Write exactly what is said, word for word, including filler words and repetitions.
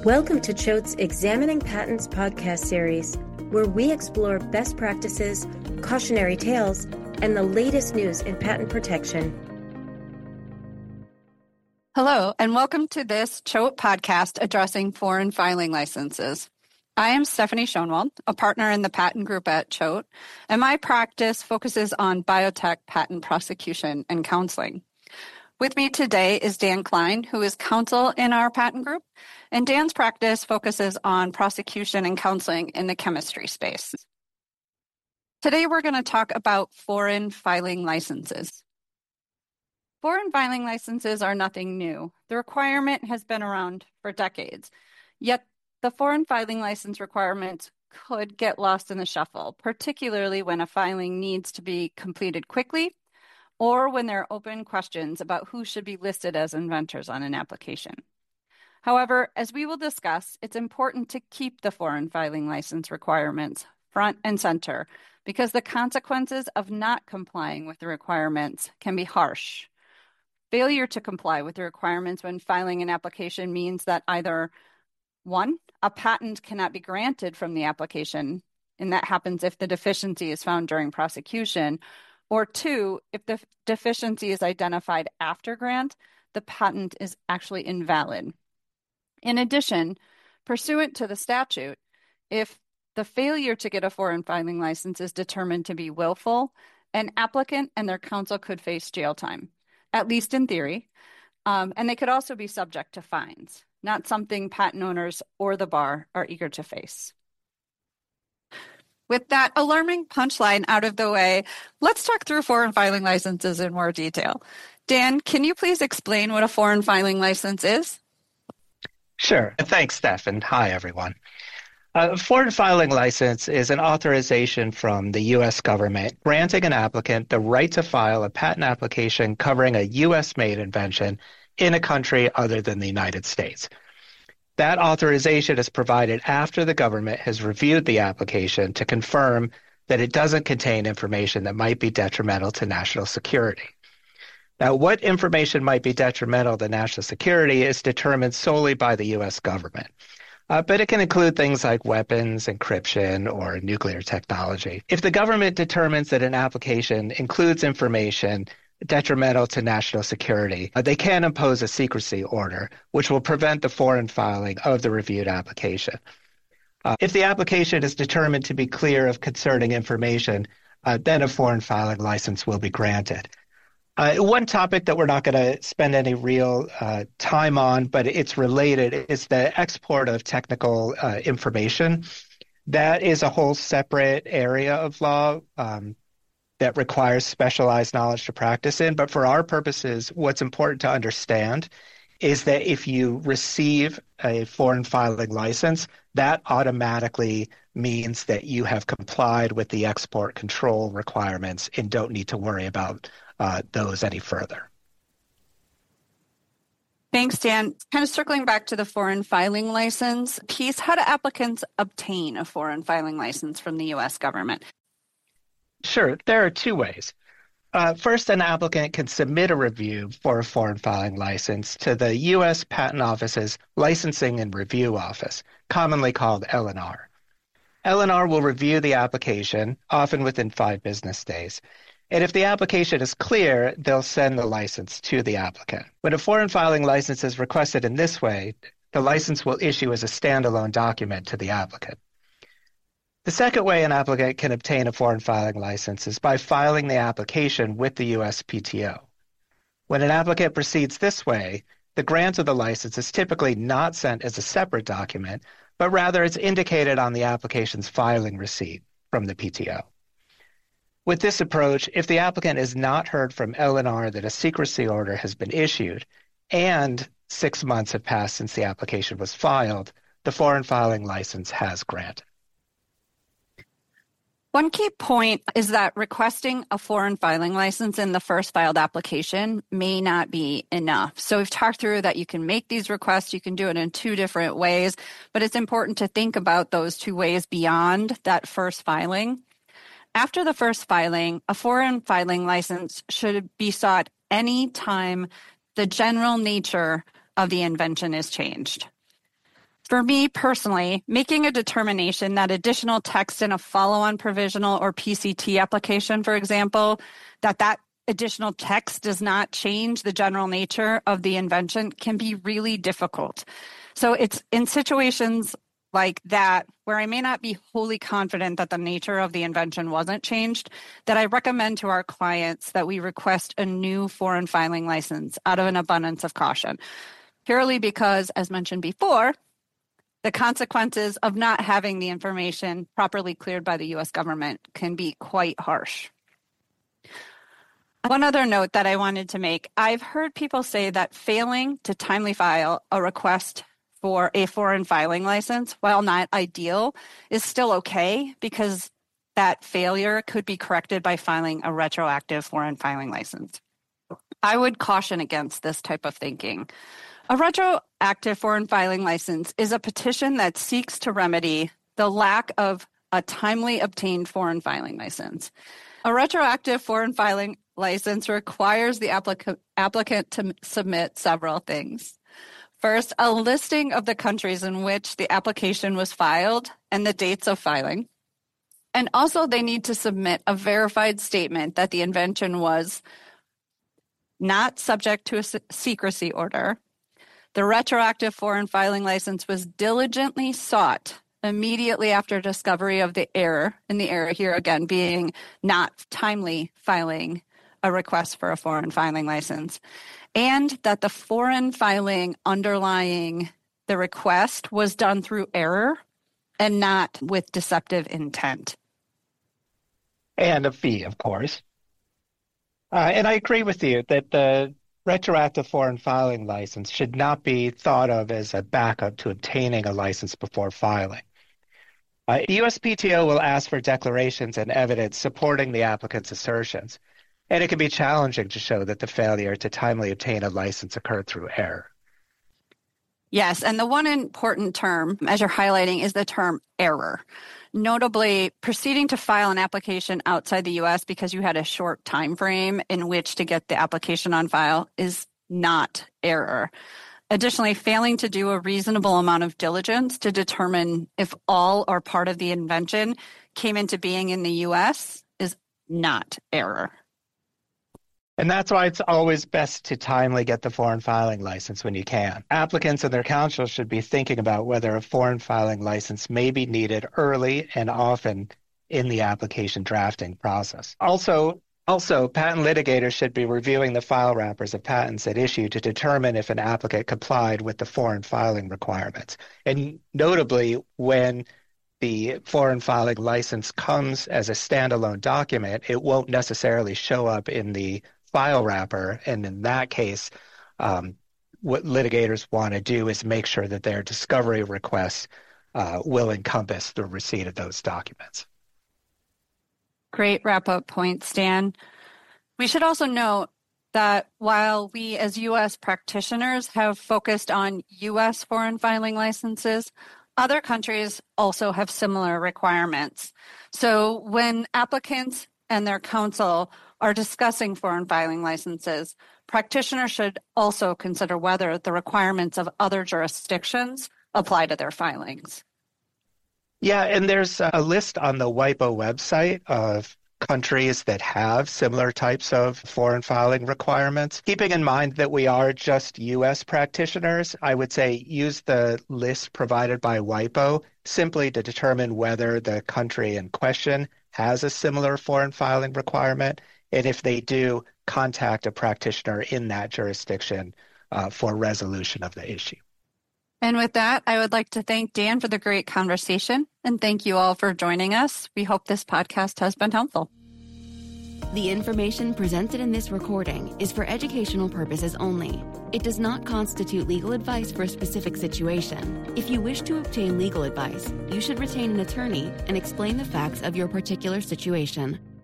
Welcome to Choate's Examining Patents podcast series, where we explore best practices, cautionary tales, and the latest news in patent protection. Hello, and welcome to this Choate podcast addressing foreign filing licenses. I am Stephanie Schoenwald, a partner in the patent group at Choate, and my practice focuses on biotech patent prosecution and counseling. With me today is Dan Klein, who is counsel in our patent group, and Dan's practice focuses on prosecution and counseling in the chemistry space. Today we're going to talk about foreign filing licenses. Foreign filing licenses are nothing new. The requirement has been around for decades, yet the foreign filing license requirements could get lost in the shuffle, particularly when a filing needs to be completed quickly or when there are open questions about who should be listed as inventors on an application. However, as we will discuss, it's important to keep the foreign filing license requirements front and center because the consequences of not complying with the requirements can be harsh. Failure to comply with the requirements when filing an application means that either, one, a patent cannot be granted from the application, and that happens if the deficiency is found during prosecution, or two, if the deficiency is identified after grant, the patent is actually invalid. In addition, pursuant to the statute, if the failure to get a foreign filing license is determined to be willful, an applicant and their counsel could face jail time, at least in theory, um, and they could also be subject to fines, not something patent owners or the bar are eager to face. With that alarming punchline out of the way, let's talk through foreign filing licenses in more detail. Dan, can you please explain what a foreign filing license is? Sure. Thanks, Steph, and hi, everyone. A foreign filing license is an authorization from the U S government granting an applicant the right to file a patent application covering a U S-made invention in a country other than the United States. That authorization is provided after the government has reviewed the application to confirm that it doesn't contain information that might be detrimental to national security. Now, what information might be detrimental to national security is determined solely by the U S government, uh, but it can include things like weapons, encryption, or nuclear technology. If the government determines that an application includes information detrimental to national security, uh, they can impose a secrecy order, which will prevent the foreign filing of the reviewed application. Uh, if the application is determined to be clear of concerning information, uh, then a foreign filing license will be granted. Uh, one topic that we're not going to spend any real uh, time on, but it's related, is the export of technical uh, information. That is a whole separate area of law um, that requires specialized knowledge to practice in. But for our purposes, what's important to understand is that if you receive a foreign filing license, that automatically means that you have complied with the export control requirements and don't need to worry about uh, those any further. Thanks, Dan. Kind of circling back to the foreign filing license piece, how do applicants obtain a foreign filing license from the U S government? Sure, there are two ways. Uh, first, an applicant can submit a review for a foreign filing license to the U S Patent Office's Licensing and Review Office, commonly called L and R. L and R will review the application, often within five business days. And if the application is clear, they'll send the license to the applicant. When a foreign filing license is requested in this way, the license will issue as a standalone document to the applicant. The second way an applicant can obtain a foreign filing license is by filing the application with the U S P T O. When an applicant proceeds this way, the grant of the license is typically not sent as a separate document, but rather it's indicated on the application's filing receipt from the P T O. With this approach, if the applicant has not heard from L and R that a secrecy order has been issued and six months have passed since the application was filed, the foreign filing license has granted. One key point is that requesting a foreign filing license in the first filed application may not be enough. So we've talked through that you can make these requests, you can do it in two different ways, but it's important to think about those two ways beyond that first filing. After the first filing, a foreign filing license should be sought any time the general nature of the invention is changed. For me personally, making a determination that additional text in a follow-on provisional or P C T application, for example, that that additional text does not change the general nature of the invention can be really difficult. So it's in situations like that, where I may not be wholly confident that the nature of the invention wasn't changed, that I recommend to our clients that we request a new foreign filing license out of an abundance of caution, purely because, as mentioned before, the consequences of not having the information properly cleared by the U S government can be quite harsh. One other note that I wanted to make, I've heard people say that failing to timely file a request for a foreign filing license, while not ideal, is still okay because that failure could be corrected by filing a retroactive foreign filing license. I would caution against this type of thinking. A retroactive foreign filing license is a petition that seeks to remedy the lack of a timely obtained foreign filing license. A retroactive foreign filing license requires the applica- applicant to submit several things. First, a listing of the countries in which the application was filed and the dates of filing. And also they need to submit a verified statement that the invention was not subject to a secrecy order. The retroactive foreign filing license was diligently sought immediately after discovery of the error, and the error here again being not timely filing a request for a foreign filing license, and that the foreign filing underlying the request was done through error and not with deceptive intent. And a fee, of course. Uh, and I agree with you that the retroactive foreign filing license should not be thought of as a backup to obtaining a license before filing. Uh, U S P T O will ask for declarations and evidence supporting the applicant's assertions, and it can be challenging to show that the failure to timely obtain a license occurred through error. Yes, and the one important term, as you're highlighting, is the term error. Notably, proceeding to file an application outside the U S because you had a short time frame in which to get the application on file is not error. Additionally, failing to do a reasonable amount of diligence to determine if all or part of the invention came into being in the U S is not error. And that's why it's always best to timely get the foreign filing license when you can. Applicants and their counsel should be thinking about whether a foreign filing license may be needed early and often in the application drafting process. Also, also, patent litigators should be reviewing the file wrappers of patents at issue to determine if an applicant complied with the foreign filing requirements. And notably, when the foreign filing license comes as a standalone document, it won't necessarily show up in the file wrapper, and in that case, um, what litigators want to do is make sure that their discovery requests uh, will encompass the receipt of those documents. Great wrap-up point, Stan. We should also note that while we as U S practitioners have focused on U S foreign filing licenses, other countries also have similar requirements. So when applicants and their counsel are discussing foreign filing licenses, practitioners should also consider whether the requirements of other jurisdictions apply to their filings. Yeah, and there's a list on the WIPO website of countries that have similar types of foreign filing requirements. Keeping in mind that we are just U S practitioners, I would say use the list provided by WIPO simply to determine whether the country in question has a similar foreign filing requirement. And if they do, contact a practitioner in that jurisdiction uh, for resolution of the issue. And with that, I would like to thank Dan for the great conversation, and thank you all for joining us. We hope this podcast has been helpful. The information presented in this recording is for educational purposes only. It does not constitute legal advice for a specific situation. If you wish to obtain legal advice, you should retain an attorney and explain the facts of your particular situation.